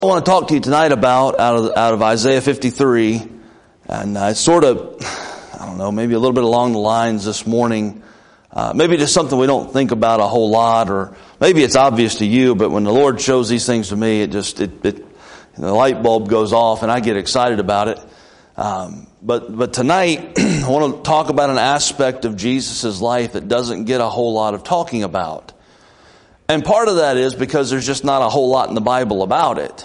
I want to talk to you tonight about out of Isaiah 53, and it's sort of, I don't know, maybe a little bit along the lines this morning. Maybe just something we don't think about a whole lot, or maybe it's obvious to you, but when the Lord shows these things to me, the light bulb goes off and I get excited about it. But tonight, I want to talk about an aspect of Jesus' life that doesn't get a whole lot of talking about. And part of that is because there's just not a whole lot in the Bible about it.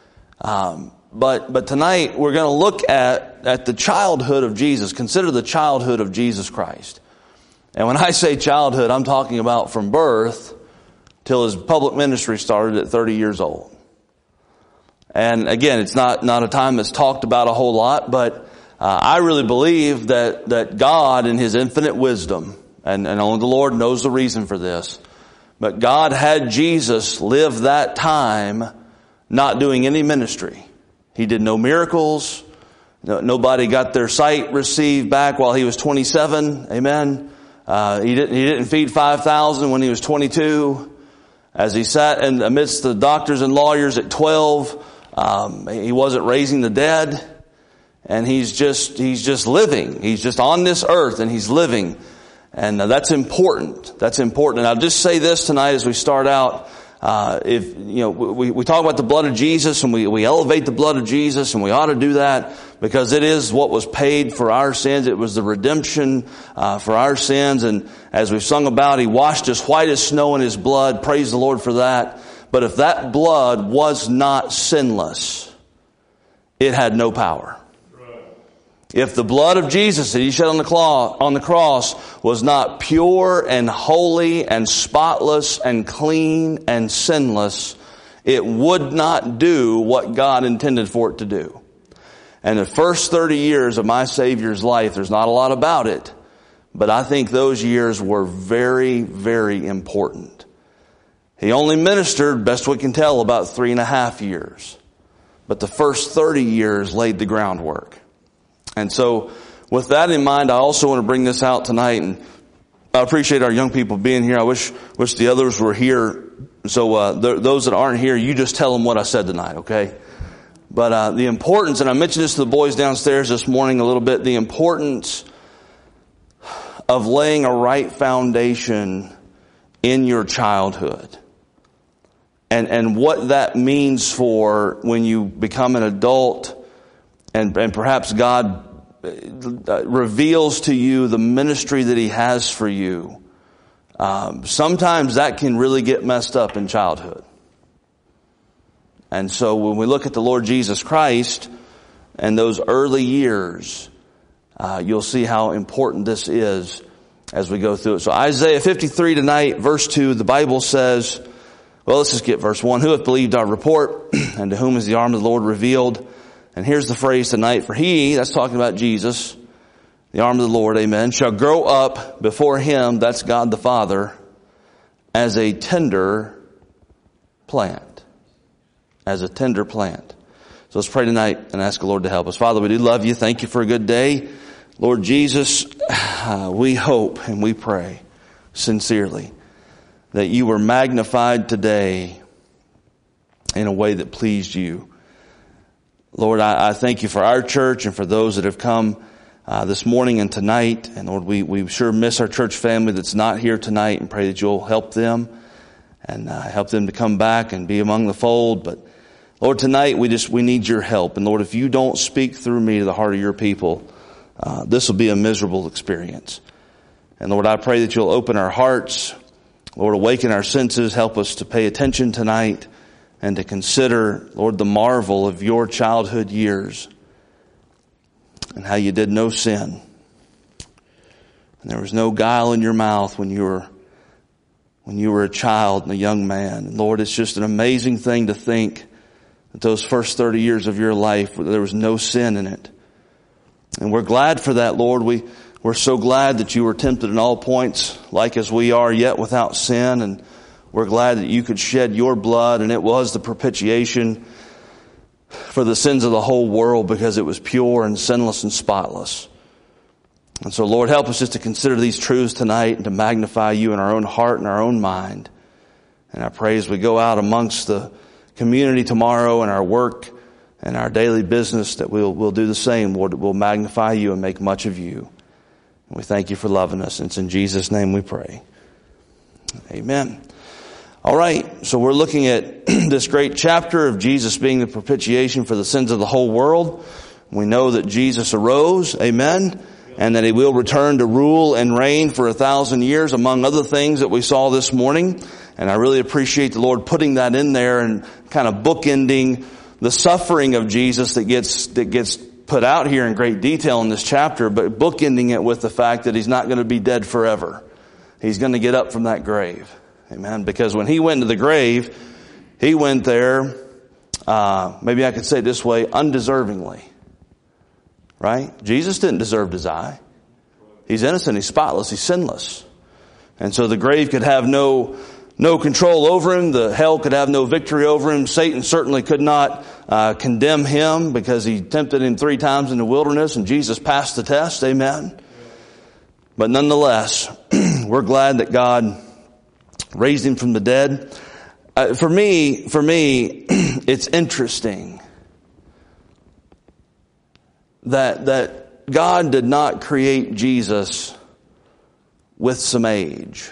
But tonight we're going to look at the childhood of Jesus. Consider the childhood of Jesus Christ. And when I say childhood, I'm talking about from birth till his public ministry started at 30 years old. And again, it's not a time that's talked about a whole lot, but I really believe that God in his infinite wisdom, and only the Lord knows the reason for this, but God had Jesus live that time not doing any ministry. He did no miracles. Nobody got their sight received back while he was 27. Amen. He didn't feed 5,000 when he was 22. As he sat in amidst the doctors and lawyers at 12, he wasn't raising the dead. And he's just living. He's just on this earth and he's living. And that's important. That's important. And I'll just say this tonight as we start out. We talk about the blood of Jesus and we elevate the blood of Jesus, and we ought to do that because it is what was paid for our sins. It was the redemption, for our sins. And as we've sung about, he washed us white as snow in his blood. Praise the Lord for that. But if that blood was not sinless, it had no power. If the blood of Jesus that he shed on the cross was not pure and holy and spotless and clean and sinless, it would not do what God intended for it to do. And the first 30 years of my Savior's life, there's not a lot about it, but I think those years were very, very important. He only ministered, best we can tell, about 3.5 years. But the first 30 years laid the groundwork. And so with that in mind, I also want to bring this out tonight, and I appreciate our young people being here. I wish the others were here. So those that aren't here, you just tell them what I said tonight, okay? But the importance, and I mentioned this to the boys downstairs this morning a little bit, the importance of laying a right foundation in your childhood. And what that means for when you become an adult, and perhaps God reveals to you the ministry that he has for you. Sometimes that can really get messed up in childhood. And so when we look at the Lord Jesus Christ and those early years, you'll see how important this is as we go through it. So Isaiah 53 tonight, verse 2, the Bible says, well, let's just get verse 1. Who hath believed our report, and to whom is the arm of the Lord revealed? And here's the phrase tonight. For he, that's talking about Jesus, the arm of the Lord, amen, shall grow up before him, that's God the Father, as a tender plant. As a tender plant. So let's pray tonight and ask the Lord to help us. Father, we do love you. Thank you for a good day. Lord Jesus, we hope and we pray sincerely that you were magnified today in a way that pleased you. Lord, I thank you for our church and for those that have come this morning and tonight. And Lord, we sure miss our church family that's not here tonight, and pray that you'll help them and help them to come back and be among the fold. But Lord, tonight we need your help. And Lord, if you don't speak through me to the heart of your people, this will be a miserable experience. And Lord, I pray that you'll open our hearts. Lord, awaken our senses. Help us to pay attention tonight and to consider, Lord, the marvel of your childhood years and how you did no sin. And there was no guile in your mouth when you were a child and a young man. And Lord, it's just an amazing thing to think that those first 30 years of your life, there was no sin in it. And we're glad for that, Lord. We're so glad that you were tempted in all points, like as we are, yet without sin. And we're glad that you could shed your blood, and it was the propitiation for the sins of the whole world because it was pure and sinless and spotless. And so, Lord, help us just to consider these truths tonight and to magnify you in our own heart and our own mind. And I pray as we go out amongst the community tomorrow and our work and our daily business, that we'll do the same. We'll magnify you and make much of you. And we thank you for loving us. It's in Jesus' name we pray. Amen. All right, so we're looking at this great chapter of Jesus being the propitiation for the sins of the whole world. We know that Jesus arose, amen, and that he will return to rule and reign for 1,000 years, among other things that we saw this morning. And I really appreciate the Lord putting that in there and kind of bookending the suffering of Jesus that gets put out here in great detail in this chapter, but bookending it with the fact that he's not going to be dead forever. He's going to get up from that grave. Amen. Because when he went to the grave, he went there, maybe I could say it this way, undeservingly. Right? Jesus didn't deserve to die. He's innocent, he's spotless, he's sinless. And so the grave could have no control over him. The hell could have no victory over him. Satan certainly could not condemn him, because he tempted him 3 times in the wilderness and Jesus passed the test. Amen. But nonetheless, we're glad that God raised him from the dead. For me, it's interesting that God did not create Jesus with some age.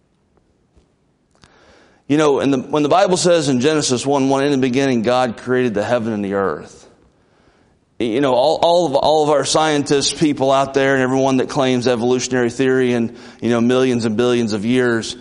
You know, when the Bible says in Genesis 1:1, in the beginning God created the heaven and the earth. You know, all of our scientists, people out there, and everyone that claims evolutionary theory and, millions and billions of years,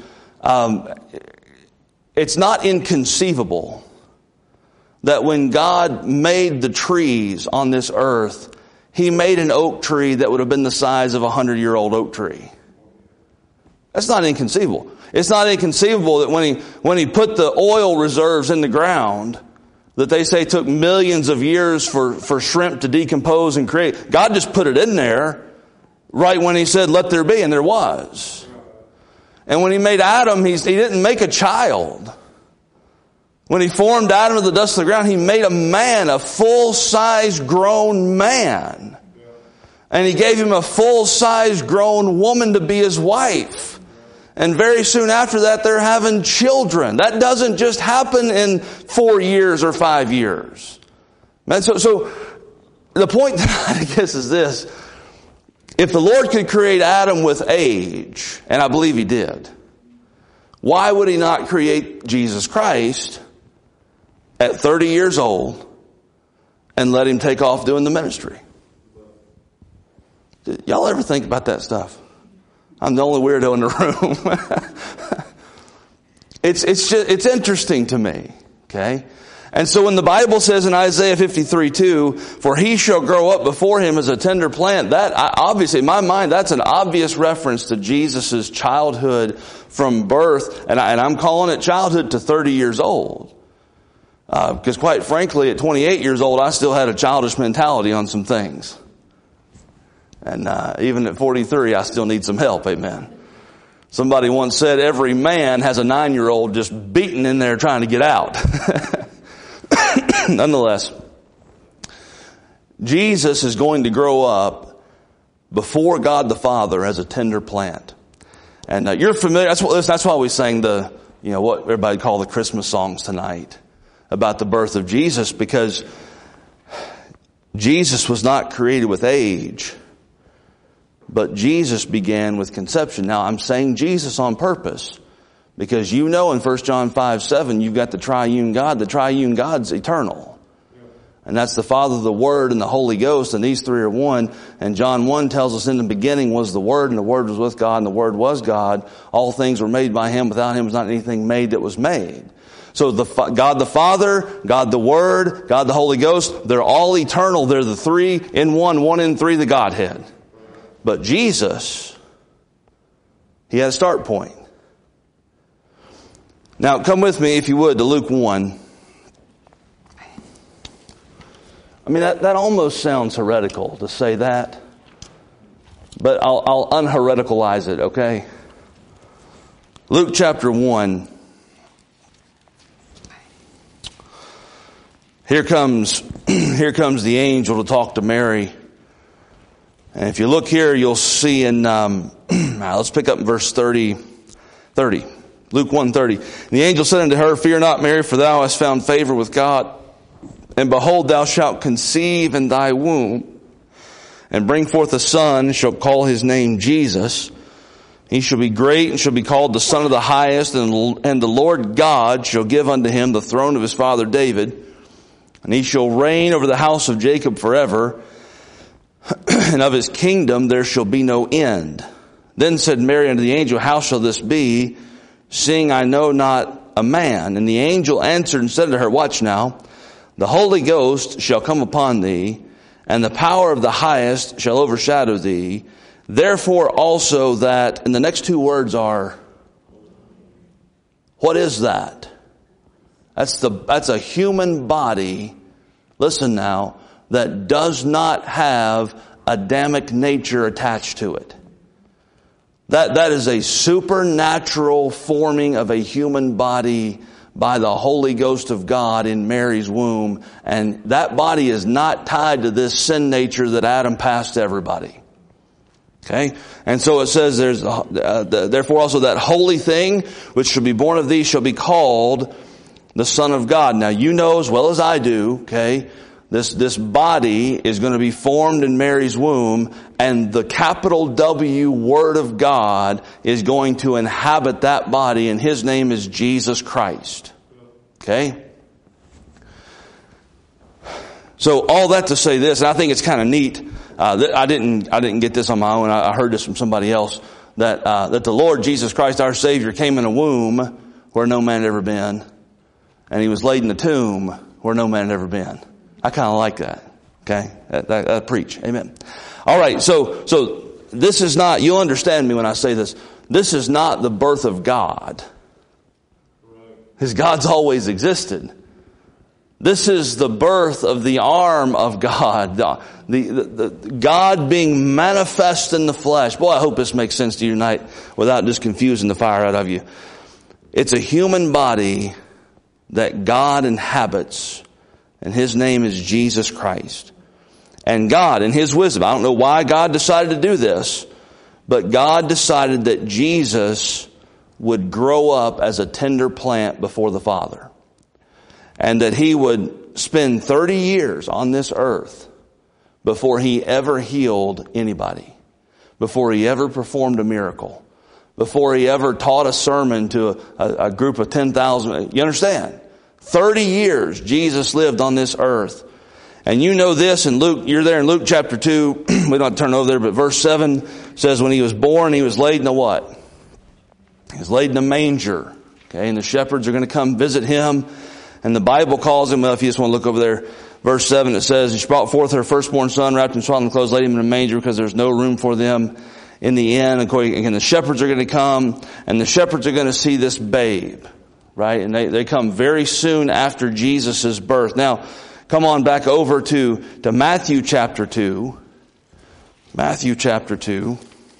it's not inconceivable that when God made the trees on this earth, he made an oak tree that would have been the size of a 100-year-old oak tree. That's not inconceivable. It's not inconceivable that when he put the oil reserves in the ground, that they say took millions of years for shrimp to decompose and create. God just put it in there right when he said, let there be, and there was. And when he made Adam, he didn't make a child. When he formed Adam of the dust of the ground, he made a man, a full-size grown man. And he gave him a full-size grown woman to be his wife. And very soon after that, they're having children. That doesn't just happen in 4 years or 5 years. Man, so the point I guess is this. If the Lord could create Adam with age, and I believe he did, why would he not create Jesus Christ at 30 years old and let him take off doing the ministry? Y'all ever think about that stuff? I'm the only weirdo in the room. It's interesting to me. Okay. And so when the Bible says in Isaiah 53:2, for he shall grow up before him as a tender plant, that obviously in my mind, that's an obvious reference to Jesus' childhood from birth. And I'm calling it childhood to 30 years old. Because quite frankly, at 28 years old, I still had a childish mentality on some things. And even at 43, I still need some help. Amen. Somebody once said every man has a 9-year-old just beating in there trying to get out. Nonetheless, Jesus is going to grow up before God the Father as a tender plant. And you're familiar. That's why we sang what everybody call the Christmas songs tonight about the birth of Jesus, because Jesus was not created with age. But Jesus began with conception. Now, I'm saying Jesus on purpose, because in 1 John 5:7, you've got the triune God. The triune God's eternal. And that's the Father, the Word, and the Holy Ghost, and these three are one. And John 1 tells us in the beginning was the Word, and the Word was with God, and the Word was God. All things were made by him. Without him was not anything made that was made. So God the Father, God the Word, God the Holy Ghost, they're all eternal. They're the three in one in three, the Godhead. But Jesus, he had a start point. Now, come with me, if you would, to Luke 1. I mean, that almost sounds heretical to say that. But I'll unhereticalize it, okay? Luke chapter 1. Here comes the angel to talk to Mary. And if you look here, you'll see in, let's pick up in verse 30. Luke 1:30. And the angel said unto her, Fear not, Mary, for thou hast found favor with God. And behold, thou shalt conceive in thy womb, and bring forth a son, and shalt call his name Jesus. He shall be great, and shall be called the Son of the Highest, and the Lord God shall give unto him the throne of his father David. And he shall reign over the house of Jacob forever, and of his kingdom there shall be no end. Then said Mary unto the angel, How shall this be, seeing I know not a man? And the angel answered and said to her, Watch now, the Holy Ghost shall come upon thee, and the power of the Highest shall overshadow thee. Therefore also that, and the next two words are, what is that? That's a human body, listen now, that does not have Adamic nature attached to it. That is a supernatural forming of a human body by the Holy Ghost of God in Mary's womb. And that body is not tied to this sin nature that Adam passed to everybody. Okay? And so it says there's, therefore also that holy thing which shall be born of thee shall be called the Son of God. Now you know as well as I do, okay, this body is going to be formed in Mary's womb, and the capital W Word of God is going to inhabit that body, and His name is Jesus Christ. Okay? So all that to say this, and I think it's kind of neat. I didn't get this on my own. I heard this from somebody else, that the Lord Jesus Christ, our Savior, came in a womb where no man had ever been, and He was laid in a tomb where no man had ever been. I kind of like that. Okay? That preach. Amen. All right. So this is not, you'll understand me when I say this. This is not the birth of God. Because God's always existed. This is the birth of the arm of God. The God being manifest in the flesh. Boy, I hope this makes sense to you tonight without just confusing the fire out of you. It's a human body that God inhabits, and His name is Jesus Christ. And God, in His wisdom, I don't know why God decided to do this, but God decided that Jesus would grow up as a tender plant before the Father. And that He would spend 30 years on this earth before He ever healed anybody, before He ever performed a miracle, before He ever taught a sermon to a group of 10,000. You understand? 30 years Jesus lived on this earth. And you know this in Luke, you're there in Luke chapter 2. We don't have to turn over there, but verse 7 says when He was born, He was laid in a what? He was laid in a manger. Okay, and the shepherds are going to come visit Him. And the Bible calls Him, well, if you just want to look over there, verse 7, it says, she brought forth her firstborn son, wrapped in swaddling clothes, laid Him in a manger because there's no room for them in the inn. And the shepherds are going to come, and the shepherds are going to see this babe. Right? And they come very soon after Jesus' birth. Now, come on back over to Matthew chapter 2. Matthew chapter 2.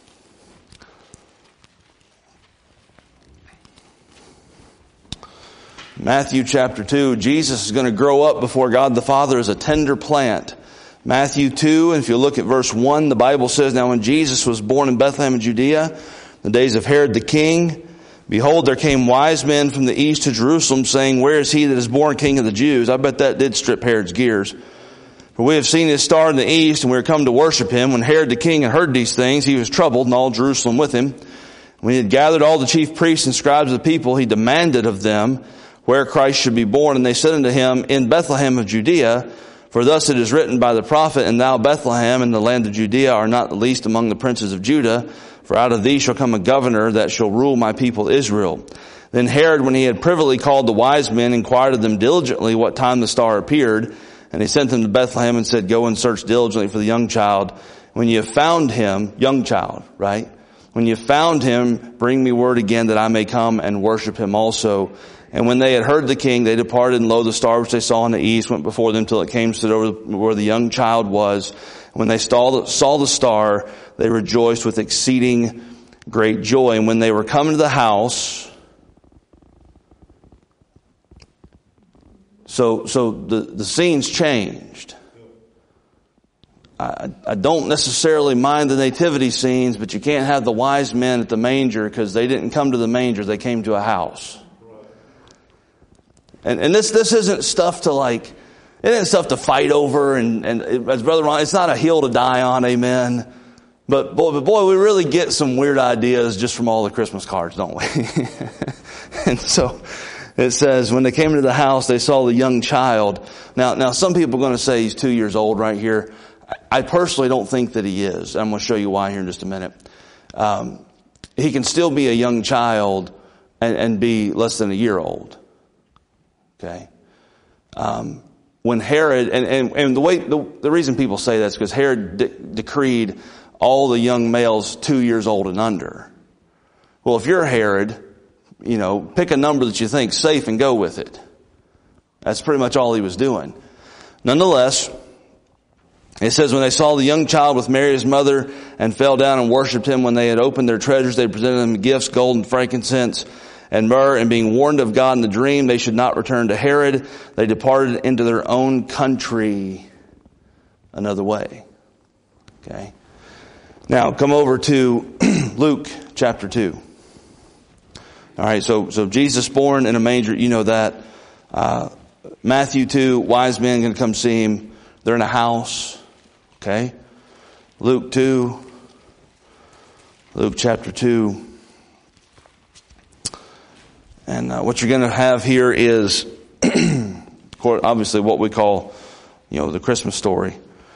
Matthew chapter 2. Jesus is going to grow up before God the Father as a tender plant. Matthew 2, and if you look at verse 1, the Bible says, Now when Jesus was born in Bethlehem in Judea, the days of Herod the king, behold, there came wise men from the east to Jerusalem, saying, Where is he that is born King of the Jews? I bet that did strip Herod's gears. For we have seen his star in the east, and we are come to worship him. When Herod the king had heard these things, he was troubled, and all Jerusalem with him. When he had gathered all the chief priests and scribes of the people, he demanded of them where Christ should be born. And they said unto him, In Bethlehem of Judea, for thus it is written by the prophet, And thou, Bethlehem, in the land of Judea, are not the least among the princes of Judah. For out of thee shall come a governor that shall rule my people Israel. Then Herod, when he had privily called the wise men, inquired of them diligently what time the star appeared. And he sent them to Bethlehem and said, Go and search diligently for the young child. When you have found him, young child, right? When you have found him, bring me word again that I may come and worship him also. And when they had heard the king, they departed, and lo, the star which they saw in the east went before them till it came stood over where the young child was. When they saw the star, they rejoiced with exceeding great joy. And when they were come to the house, so the scene's changed. I don't necessarily mind the nativity scenes, but you can't have the wise men at the manger because they didn't come to the manger, they came to a house. And this isn't stuff to it isn't stuff to fight over, and as Brother Ron, it's not a hill to die on, amen. But boy, we really get some weird ideas just from all the Christmas cards, don't we? And so it says, when they came into the house, they saw the young child. Now some people are going to say he's 2 years old right here. I personally don't think that he is. I'm going to show you why here in just a minute. He can still be a young child and be less than a year old. Okay. When Herod, and the reason people say that is because Herod decreed all the young males 2 years old and under. Well, if you're Herod, pick a number that you think's safe and go with it. That's pretty much all he was doing. Nonetheless, it says, when they saw the young child with Mary his mother and fell down and worshipped him, when they had opened their treasures, they presented him gifts, gold and frankincense and myrrh, and being warned of God in the dream, they should not return to Herod. They departed into their own country another way. Okay. Now, come over to Luke chapter 2. All right, so Jesus born in a manger, you know that. Matthew 2, wise men going to come see him. They're in a house. Okay. Luke chapter 2. And what you're going to have here is obviously what we call, the Christmas story.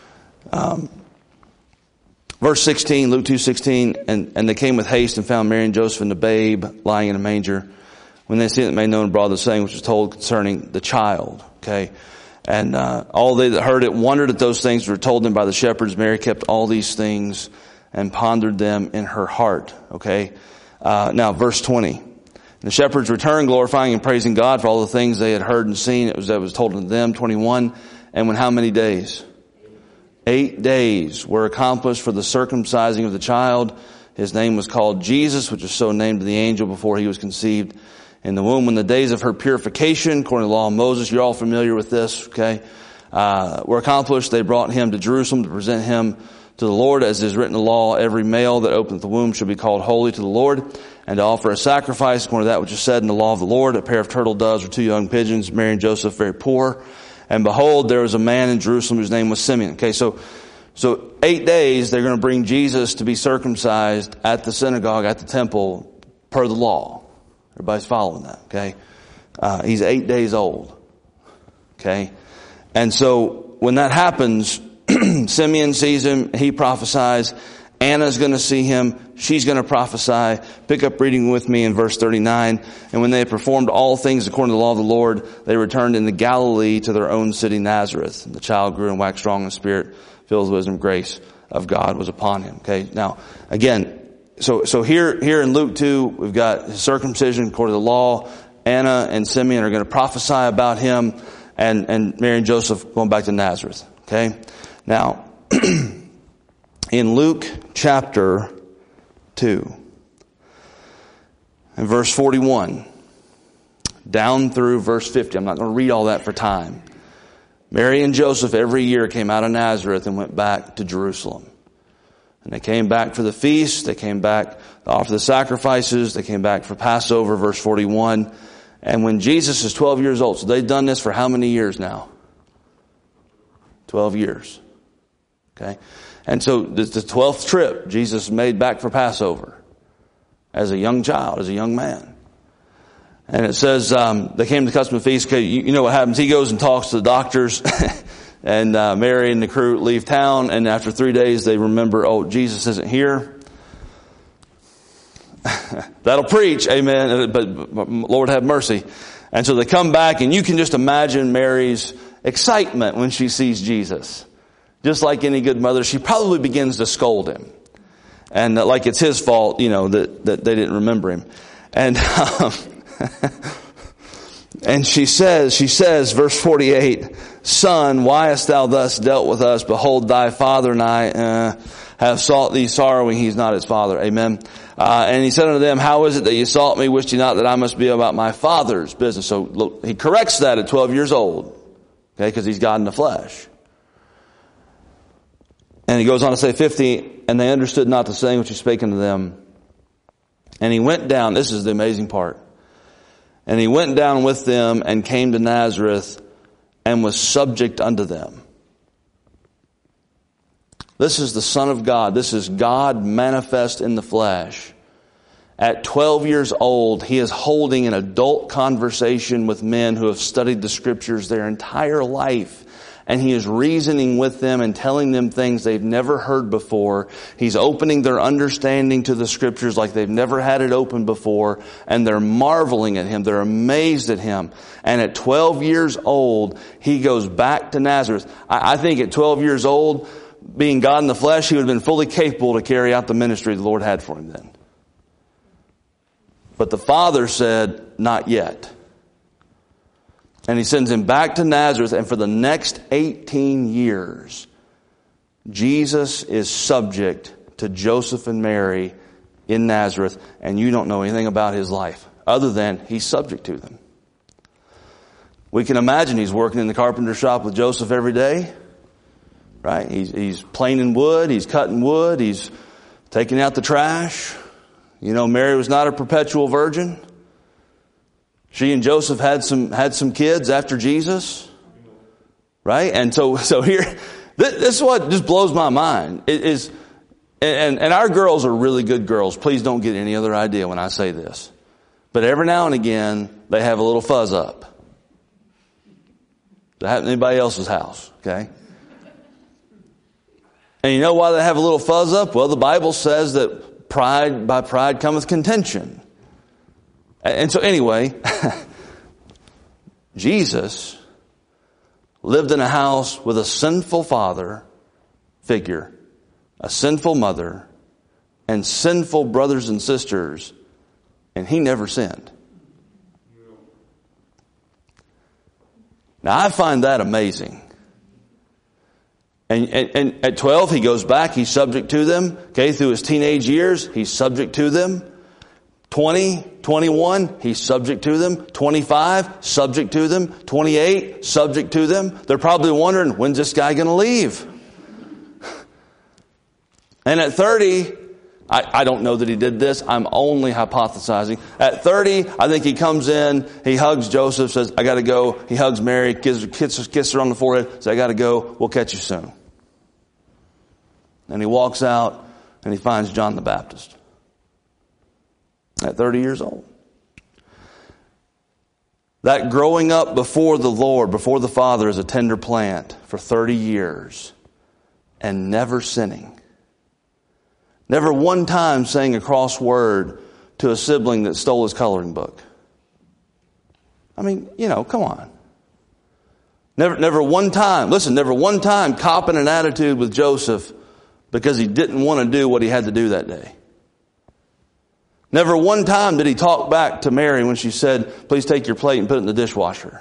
Verse 16, Luke 2:16, and they came with haste and found Mary and Joseph and the babe lying in a manger. When they seen it, made known and brought the saying which was told concerning the child. Okay. And all they that heard it wondered at those things that were told them by the shepherds. Mary kept all these things and pondered them in her heart. Okay. Now verse 20. The shepherds returned, glorifying and praising God for all the things they had heard and seen. That was told to them. 21. And when how many days? 8 days were accomplished for the circumcising of the child. His name was called Jesus, which was so named to the angel before he was conceived in the womb. When the days of her purification, according to the law of Moses, you're all familiar with this, okay, were accomplished, they brought him to Jerusalem to present him to the Lord, as is written in the law, every male that openeth the womb shall be called holy to the Lord, and to offer a sacrifice according to that which is said in the law of the Lord, a pair of turtle doves or 2 young pigeons, Mary and Joseph very poor. And behold, there was a man in Jerusalem whose name was Simeon. Okay, so 8 days they're going to bring Jesus to be circumcised at the synagogue, at the temple, per the law. Everybody's following that, okay? He's 8 days old. Okay? And so when that happens, Simeon sees him, he prophesies. Anna's going to see him, she's going to prophesy. Pick up reading with me in verse 39. And when they had performed all things according to the law of the Lord, they returned into Galilee to their own city Nazareth. And the child grew and waxed strong in spirit, filled with wisdom, grace of God was upon him. Okay, now again, so here in Luke 2, we've got his circumcision according to the law. Anna and Simeon are going to prophesy about him, and Mary and Joseph going back to Nazareth. Okay, now in Luke chapter 2 and verse 41 down through verse 50. I'm not going to read all that for time. Mary and Joseph every year came out of Nazareth and went back to Jerusalem. And they came back for the feast. They came back to offer the sacrifices. They came back for Passover, verse 41. And when Jesus is 12 years old, so they've done this for how many years now? 12 years. Okay. And so the 12th trip Jesus made back for Passover as a young child, as a young man. And it says, they came to the custom of the feast. Okay, you know what happens. He goes and talks to the doctors and Mary and the crew leave town. And after 3 days, they remember, oh, Jesus isn't here. That'll preach. Amen. But Lord have mercy. And so they come back, and you can just imagine Mary's excitement when she sees Jesus. Just like any good mother, she probably begins to scold him. And like it's his fault, that they didn't remember him. And, and she says, verse 48, Son, why hast thou thus dealt with us? Behold, thy father and I have sought thee sorrowing. He's not his father. Amen. And he said unto them, how is it that you sought me? Wist ye not that I must be about my father's business? So look, he corrects that at 12 years old. Okay, because he's God in the flesh. And he goes on to say 50, and they understood not the saying which he spake unto them. And he went down, this is the amazing part. And he went down with them and came to Nazareth and was subject unto them. This is the Son of God. This is God manifest in the flesh. At 12 years old, he is holding an adult conversation with men who have studied the Scriptures their entire life. And he is reasoning with them and telling them things they've never heard before. He's opening their understanding to the Scriptures like they've never had it open before. And they're marveling at him. They're amazed at him. And at 12 years old, he goes back to Nazareth. I think at 12 years old, being God in the flesh, he would have been fully capable to carry out the ministry the Lord had for him then. But the Father said, not yet. And he sends him back to Nazareth, and for the next 18 years, Jesus is subject to Joseph and Mary in Nazareth, and you don't know anything about his life, other than he's subject to them. We can imagine he's working in the carpenter shop with Joseph every day, right? He's planing wood, he's cutting wood, he's taking out the trash. You know, Mary was not a perpetual virgin. She and Joseph had some kids after Jesus, right? And so here, this is what just blows my mind. It is, and our girls are really good girls. Please don't get any other idea when I say this. But every now and again, they have a little fuzz up. That happen in anybody else's house, okay? And you know why they have a little fuzz up? Well, the Bible says that by pride cometh contention. And so anyway, Jesus lived in a house with a sinful father figure, a sinful mother, and sinful brothers and sisters, and he never sinned. Now I find that amazing. And at 12 he goes back, he's subject to them. Okay, through his teenage years, he's subject to them. 20, 21, he's subject to them. 25, subject to them. 28, subject to them. They're probably wondering, when's this guy going to leave? And at 30, I don't know that he did this. I'm only hypothesizing. At 30, I think he comes in, he hugs Joseph, says, I got to go. He hugs Mary, kisses her on the forehead, says, I got to go. We'll catch you soon. And he walks out and he finds John the Baptist. At 30 years old. That growing up before the Lord, before the Father as a tender plant for 30 years and never sinning. Never one time saying a cross word to a sibling that stole his coloring book. I mean, you know, come on. Never one time copping an attitude with Joseph because he didn't want to do what he had to do that day. Never one time did he talk back to Mary when she said, please take your plate and put it in the dishwasher.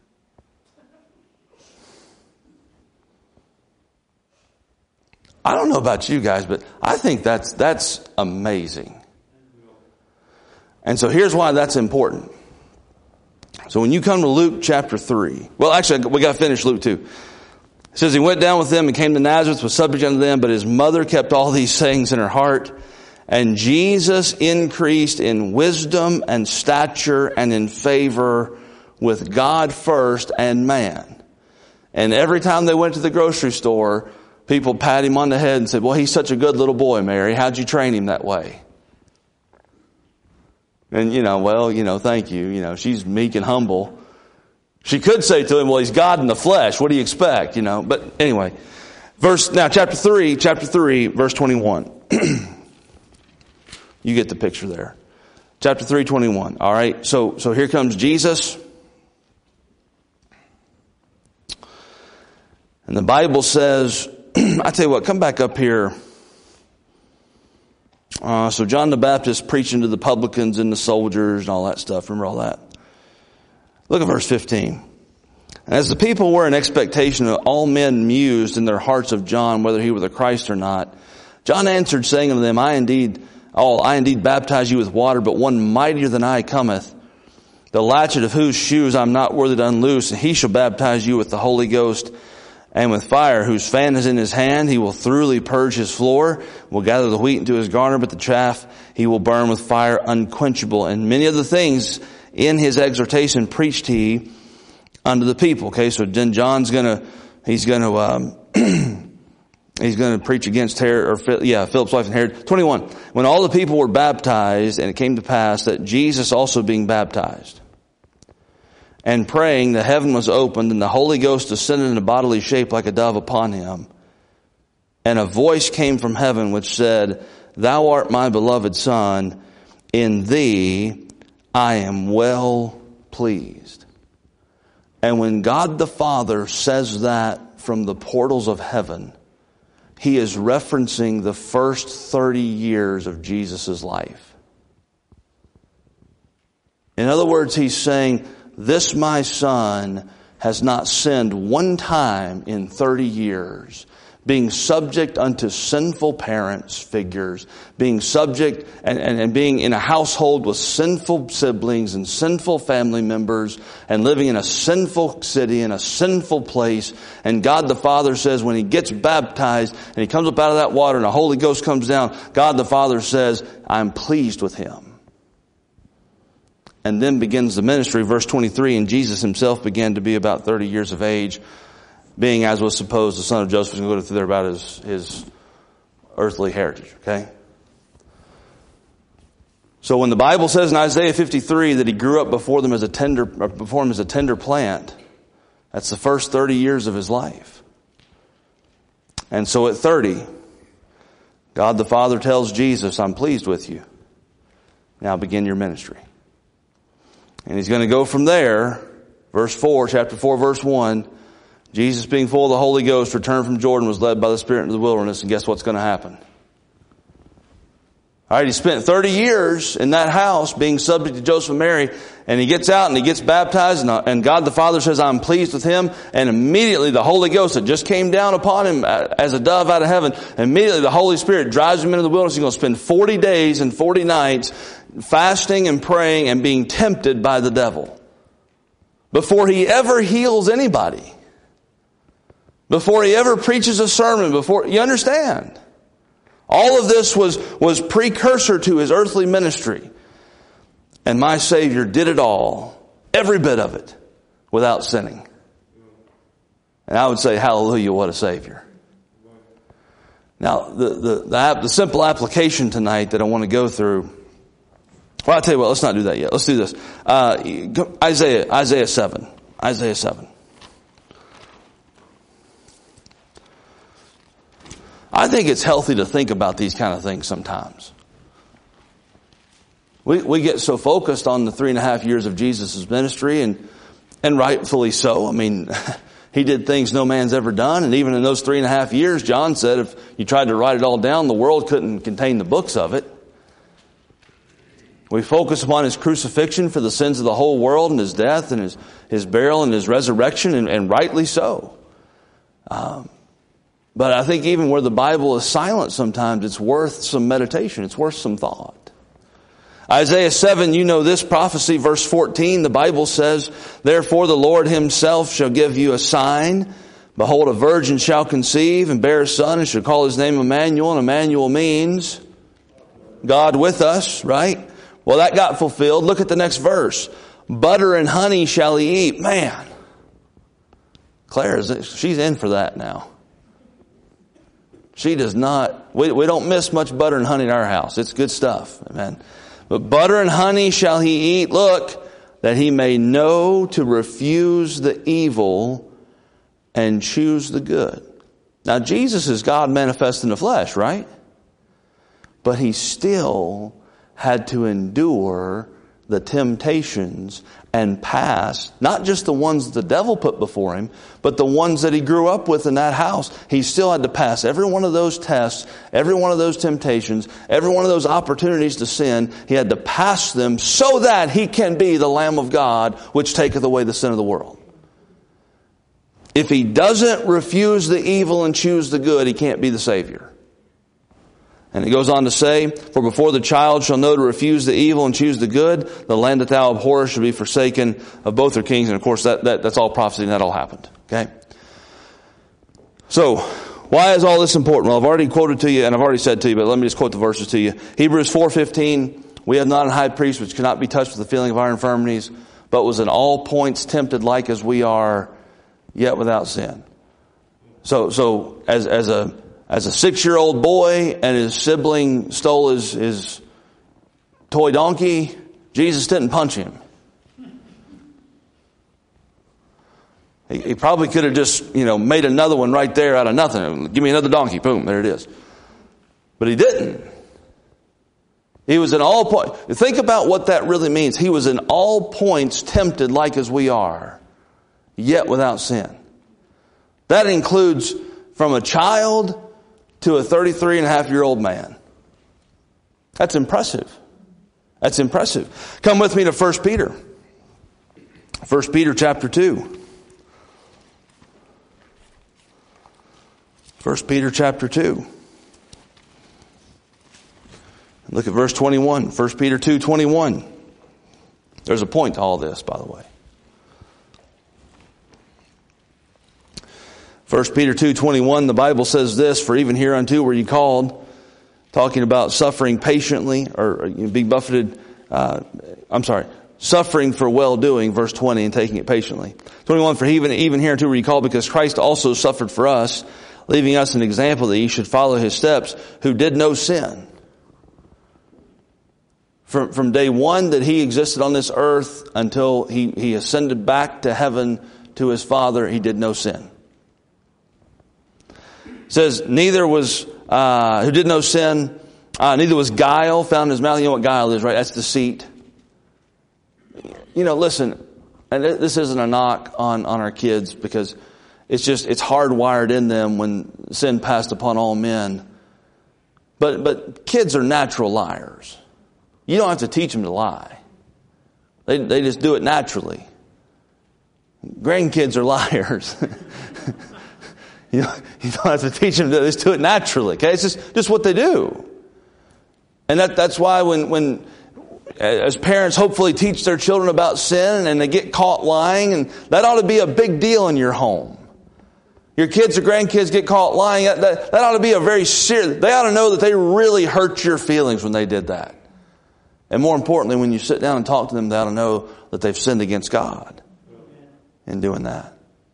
I don't know about you guys, but I think that's amazing. And so here's why that's important. So when you come to Luke chapter 3, well actually we got to finish Luke 2. It says he went down with them and came to Nazareth, was subject unto them, but his mother kept all these sayings in her heart. And Jesus increased in wisdom and stature and in favor with God first and man. And every time they went to the grocery store, people pat him on the head and said, well, he's such a good little boy, Mary. How'd you train him that way? And, thank you. She's meek and humble. She could say to him, well, he's God in the flesh. What do you expect? But anyway, chapter 3, verse 21. You get the picture there. Chapter 3:21. All right. So here comes Jesus. And the Bible says, I tell you what, come back up here. So John the Baptist preaching to the publicans and the soldiers and all that stuff. Remember all that? Look at verse 15. As the people were in expectation, all men mused in their hearts of John, whether he were the Christ or not. John answered, saying unto them, I indeed baptize you with water, but one mightier than I cometh, the latchet of whose shoes I'm not worthy to unloose, and he shall baptize you with the Holy Ghost And with fire, whose fan is in his hand, he will thoroughly purge his floor, will gather the wheat into his garner, but the chaff he will burn with fire unquenchable. And many other things in his exhortation preached he unto the people. Okay, so then John's he's gonna preach against Herod, Philip's wife and Herod. 21. When all the people were baptized, and it came to pass that Jesus also being baptized, and praying, the heaven was opened, and the Holy Ghost descended in a bodily shape like a dove upon him. And a voice came from heaven which said, Thou art my beloved Son, in thee I am well pleased. And when God the Father says that from the portals of heaven, he is referencing the first 30 years of Jesus' life. In other words, he's saying, this my son has not sinned one time in 30 years, being subject unto sinful parents, figures, being subject and being in a household with sinful siblings and sinful family members, and living in a sinful city, in a sinful place. And God the Father says when he gets baptized and he comes up out of that water and the Holy Ghost comes down, God the Father says, I'm pleased with him. And then begins the ministry, verse 23, and Jesus himself began to be about 30 years of age, being, as was supposed, the son of Joseph, was going to go through there about his earthly heritage, okay? So when the Bible says in Isaiah 53 that he grew up before him as a tender plant, that's the first 30 years of his life. And so at 30, God the Father tells Jesus, I'm pleased with you. Now begin your ministry. And he's going to go from there, chapter 4, verse 1. Jesus, being full of the Holy Ghost, returned from Jordan, was led by the Spirit into the wilderness, and guess what's going to happen? All right, he spent 30 years in that house being subject to Joseph and Mary, and he gets out and he gets baptized, and God the Father says, I'm pleased with him, and immediately the Holy Ghost that just came down upon him as a dove out of heaven, immediately the Holy Spirit drives him into the wilderness. He's going to spend 40 days and 40 nights fasting and praying and being tempted by the devil. Before he ever heals anybody. Before he ever preaches a sermon. You understand? All of this was precursor to his earthly ministry. And my Savior did it all, every bit of it, without sinning. And I would say, hallelujah, what a Savior. Now, the simple application tonight that I want to go through. Well, I'll tell you what, let's not do that yet. Let's do this. Isaiah 7. Isaiah 7. I think it's healthy to think about these kind of things sometimes. We get so focused on the 3.5 years of Jesus' ministry, and rightfully so. I mean, he did things no man's ever done, and even in those 3.5 years, John said if you tried to write it all down, the world couldn't contain the books of it. We focus upon his crucifixion for the sins of the whole world, and his death and his burial and his resurrection, and rightly so. But I think even where the Bible is silent sometimes, it's worth some meditation. It's worth some thought. Isaiah 7, you know this prophecy, verse 14, the Bible says, Therefore the Lord himself shall give you a sign. Behold, a virgin shall conceive and bear a son, and shall call his name Emmanuel. And Emmanuel means God with us, right? Well, that got fulfilled. Look at the next verse. Butter and honey shall he eat. Man, Claire, she's in for that now. She does not, we don't miss much butter and honey in our house. It's good stuff. Amen. But butter and honey shall he eat. Look, that he may know to refuse the evil and choose the good. Now, Jesus is God manifest in the flesh, right? But he still had to endure the temptations and pass, not just the ones the devil put before him, but the ones that he grew up with in that house. He still had to pass every one of those tests, every one of those temptations, every one of those opportunities to sin. He had to pass them so that he can be the Lamb of God, which taketh away the sin of the world. If he doesn't refuse the evil and choose the good, he can't be the Savior. And it goes on to say, For before the child shall know to refuse the evil and choose the good, the land that thou abhorrest shall be forsaken of both their kings. And of course, that's all prophecy, and that all happened. Okay? So, why is all this important? Well, I've already quoted to you, and I've already said to you, but let me just quote the verses to you. Hebrews 4:15, we have not a high priest which cannot be touched with the feeling of our infirmities, but was in all points tempted like as we are, yet without sin. So as a 6-year-old boy and his sibling stole his toy donkey, Jesus didn't punch him. He probably could have just, made another one right there out of nothing. Give me another donkey. Boom, there it is. But he didn't. He was in all points. Think about what that really means. He was in all points tempted like as we are, yet without sin. That includes from a child to a 33-and-a-half-year-old man. That's impressive. That's impressive. Come with me to 1 Peter. 1 Peter chapter 2. 1 Peter chapter 2. Look at verse 21. 1 Peter 2:21. There's a point to all this, by the way. 1 Peter 2:21, the Bible says this, for even hereunto were ye called, talking about suffering patiently, or being buffeted, suffering for well-doing, verse 20, and taking it patiently. 21, for even hereunto were ye called, because Christ also suffered for us, leaving us an example that ye should follow his steps, who did no sin. From day one that he existed on this earth until he ascended back to heaven to his Father, he did no sin. It says, neither was, who did no sin, neither was guile found in his mouth. You know what guile is, right? That's deceit. Listen, and this isn't a knock on our kids, because it's hardwired in them when sin passed upon all men. But kids are natural liars. You don't have to teach them to lie. They just do it naturally. Grandkids are liars. You don't have to teach them to just do it naturally. Okay, it's just what they do. And that's why when as parents hopefully teach their children about sin and they get caught lying, and that ought to be a big deal in your home. Your kids or grandkids get caught lying. That ought to be a very serious. They ought to know that they really hurt your feelings when they did that. And more importantly, when you sit down and talk to them, they ought to know that they've sinned against God in doing that.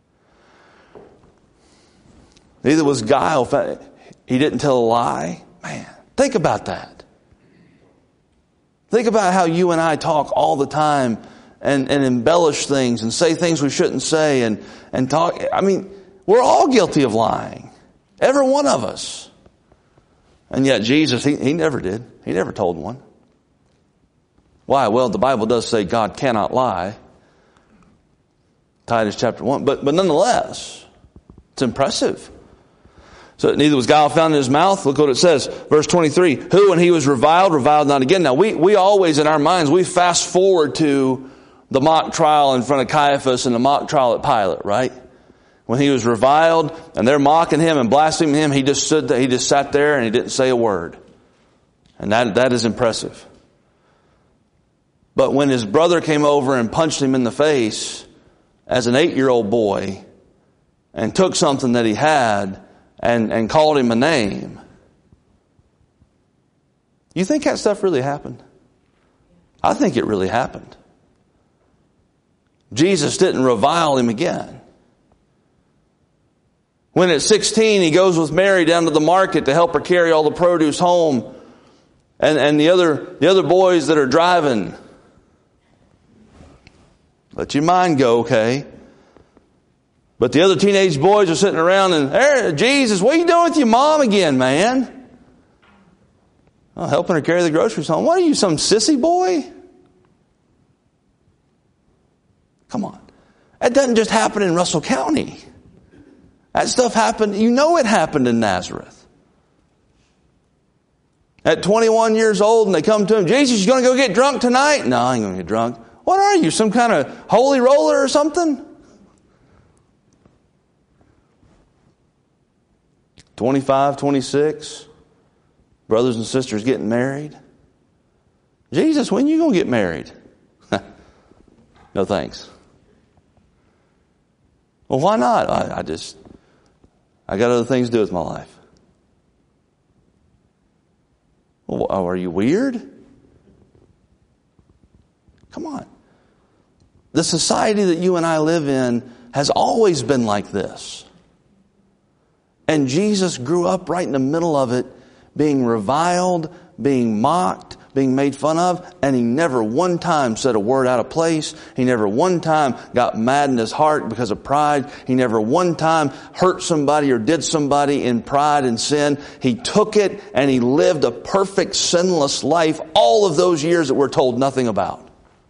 Neither was guile. He didn't tell a lie. Man, think about that. Think about how you and I talk all the time and embellish things and say things we shouldn't say and talk. I mean, we're all guilty of lying. Every one of us. And yet Jesus, he never did. He never told one. Why? Well, the Bible does say God cannot lie. Titus chapter 1. But nonetheless, it's impressive. So neither was guile found in his mouth. Look what it says. Verse 23. Who, when he was reviled not again. Now, we always in our minds, we fast forward to the mock trial in front of Caiaphas and the mock trial at Pilate, right? When he was reviled and they're mocking him and blaspheming him, he just stood there, he just sat there and he didn't say a word. And that is impressive. But when his brother came over and punched him in the face as an 8-year-old boy and took something that he had and called him a name, you think that stuff really happened? I think it really happened. Jesus didn't revile him again. When at 16 he goes with Mary down to the market to help her carry all the produce home, and the other boys that are driving, let your mind go, okay? But the other teenage boys are sitting around and, hey, Jesus, what are you doing with your mom again, man? Oh, helping her carry the groceries home. What are you, some sissy boy? Come on. That doesn't just happen in Russell County. That stuff happened, it happened in Nazareth. At 21 years old, and they come to him, Jesus, you going to go get drunk tonight? No, I ain't going to get drunk. What are you, some kind of holy roller or something? 25, 26, brothers and sisters getting married. Jesus, when you going to get married? No thanks. Well, why not? I I got other things to do with my life. Well, are you weird? Come on. The society that you and I live in has always been like this. And Jesus grew up right in the middle of it, being reviled, being mocked, being made fun of, and he never one time said a word out of place. He never one time got mad in his heart because of pride. He never one time hurt somebody or did somebody in pride and sin. He took it and he lived a perfect, sinless life all of those years that we're told nothing about.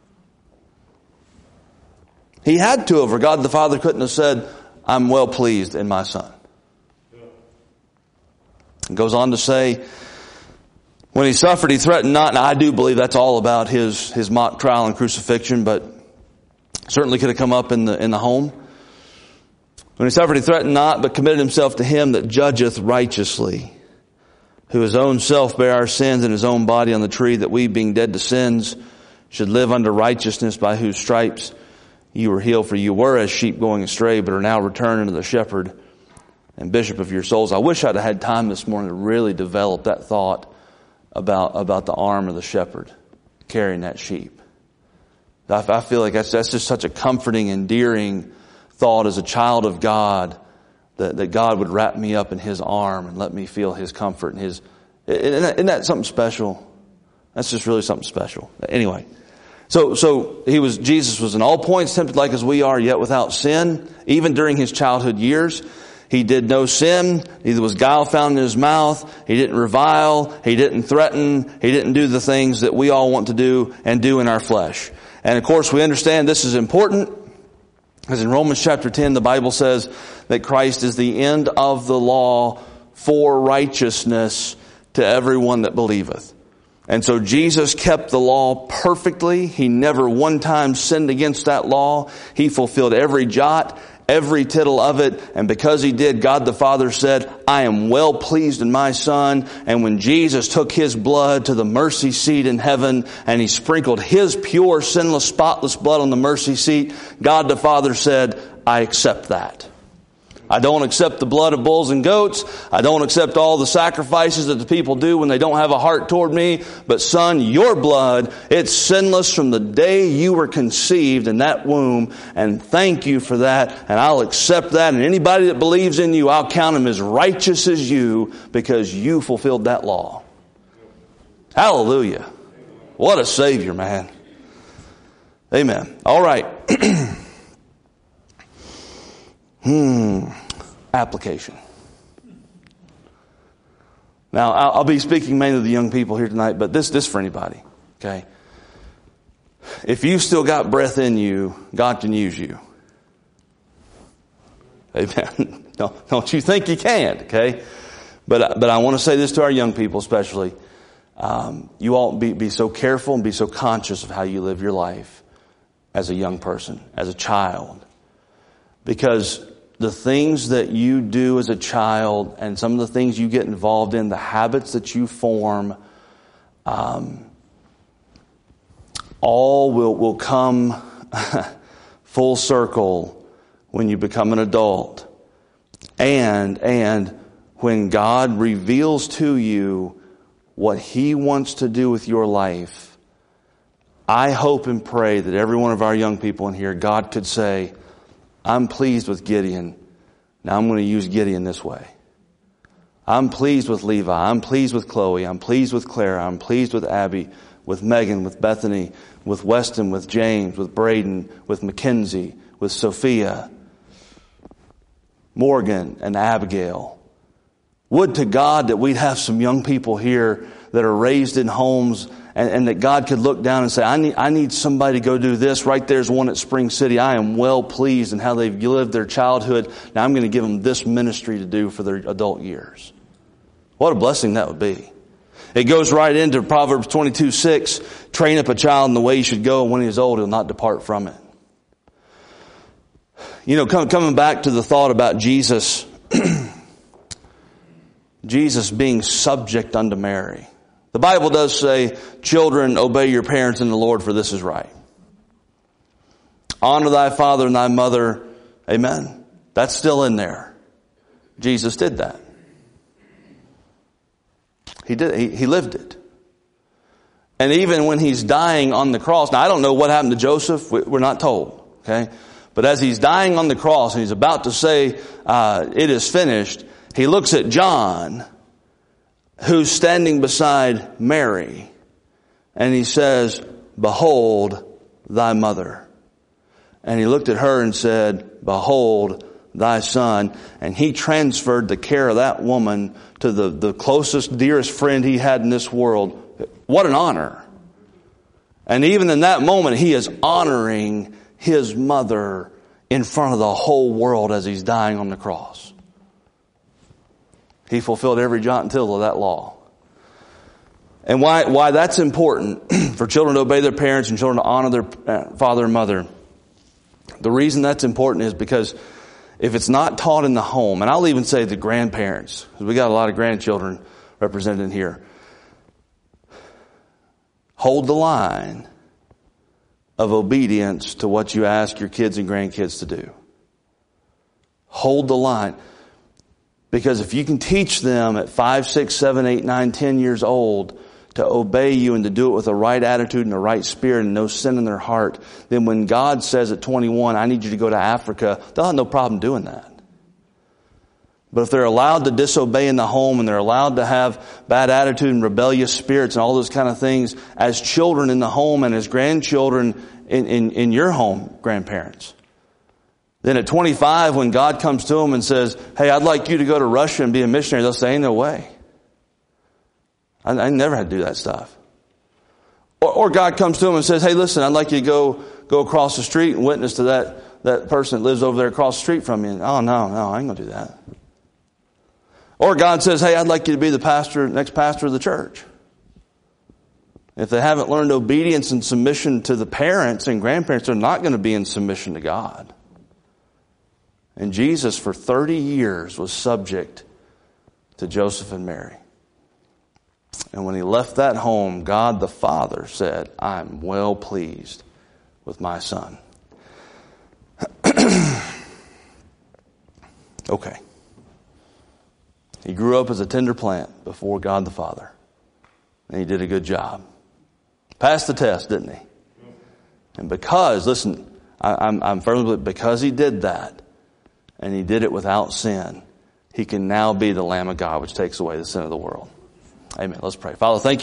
He had to have, or God the Father couldn't have said, I'm well pleased in my Son. It goes on to say, when he suffered, he threatened not. And I do believe that's all about his mock trial and crucifixion, but certainly could have come up in the home. When he suffered, he threatened not, but committed himself to him that judgeth righteously, who his own self bare our sins in his own body on the tree, that we, being dead to sins, should live unto righteousness, by whose stripes you were healed. For you were as sheep going astray, but are now returned unto the shepherd and bishop of your souls. I wish I'd have had time this morning to really develop that thought about the arm of the shepherd carrying that sheep. I feel like that's just such a comforting, endearing thought as a child of God, that God would wrap me up in his arm and let me feel his comfort and his. Isn't that something special? That's just really something special. Anyway. So Jesus was in all points tempted like as we are, yet without sin. Even during his childhood years, he did no sin. Neither was guile found in his mouth. He didn't revile. He didn't threaten. He didn't do the things that we all want to do and do in our flesh. And of course, we understand this is important, because in Romans chapter 10, the Bible says that Christ is the end of the law for righteousness to everyone that believeth. And so Jesus kept the law perfectly. He never one time sinned against that law. He fulfilled every jot, every tittle of it. And because he did, God the Father said, I am well pleased in my Son. And when Jesus took his blood to the mercy seat in heaven and he sprinkled his pure, sinless, spotless blood on the mercy seat, God the Father said, I accept that. I don't accept the blood of bulls and goats. I don't accept all the sacrifices that the people do when they don't have a heart toward me. But Son, your blood, it's sinless from the day you were conceived in that womb. And thank you for that. And I'll accept that. And anybody that believes in you, I'll count them as righteous as you, because you fulfilled that law. Hallelujah. What a Savior, man. Amen. All right. Application. Now, I'll be speaking mainly to the young people here tonight, but this for anybody, okay? If you still got breath in you, God can use you. Amen. No, don't you think you can't, okay? But I want to say this to our young people especially. You all be so careful and be so conscious of how you live your life as a young person, as a child. Because the things that you do as a child and some of the things you get involved in, the habits that you form, all will come full circle when you become an adult. And when God reveals to you what He wants to do with your life, I hope and pray that every one of our young people in here, God could say, I'm pleased with Gideon. Now I'm going to use Gideon this way. I'm pleased with Levi. I'm pleased with Chloe. I'm pleased with Clara. I'm pleased with Abby, with Megan, with Bethany, with Weston, with James, with Braden, with Mackenzie, with Sophia, Morgan, and Abigail. Would to God that we'd have some young people here that are raised in homes and that God could look down and say, I need somebody to go do this. Right there's one at Spring City. I am well pleased in how they've lived their childhood. Now I'm going to give them this ministry to do for their adult years. What a blessing that would be. It goes right into Proverbs 22:6. Train up a child in the way he should go, and when he is old, he'll not depart from it. You know, coming back to the thought about Jesus, Jesus being subject unto Mary. The Bible does say, children, obey your parents in the Lord, for this is right. Honor thy father and thy mother. Amen. That's still in there. Jesus did that. He did. He lived it. And even when he's dying on the cross, now I don't know what happened to Joseph. We're not told. Okay. But as he's dying on the cross and he's about to say, it is finished, he looks at John, who's standing beside Mary, and he says, behold thy mother. And he looked at her and said, behold thy son. And he transferred the care of that woman to the closest, dearest friend he had in this world. What an honor. And even in that moment, he is honoring his mother in front of the whole world as he's dying on the cross. He fulfilled every jot and tittle of that law. And why that's important for children to obey their parents and children to honor their father and mother. The reason that's important is because if it's not taught in the home, and I'll even say the grandparents, because we got a lot of grandchildren represented here, hold the line of obedience to what you ask your kids and grandkids to do. Hold the line. Because if you can teach them at 5, 6, 7, 8, 9, 10 years old to obey you and to do it with the right attitude and the right spirit and no sin in their heart, then when God says at 21, I need you to go to Africa, they'll have no problem doing that. But if they're allowed to disobey in the home and they're allowed to have bad attitude and rebellious spirits and all those kind of things as children in the home and as grandchildren in your home, grandparents, then at 25, when God comes to them and says, hey, I'd like you to go to Russia and be a missionary, they'll say, ain't no way. I never had to do that stuff. Or God comes to them and says, hey, listen, I'd like you to go across the street and witness to that person that lives over there across the street from you. And, oh, no, I ain't going to do that. Or God says, hey, I'd like you to be the next pastor of the church. If they haven't learned obedience and submission to the parents and grandparents, they're not going to be in submission to God. And Jesus, for 30 years, was subject to Joseph and Mary. And when he left that home, God the Father said, I'm well pleased with my son. Okay. He grew up as a tender plant before God the Father. And he did a good job. Passed the test, didn't he? And because, listen, I'm firmly, because he did that, and he did it without sin, he can now be the Lamb of God, which takes away the sin of the world. Amen. Let's pray. Father, thank you.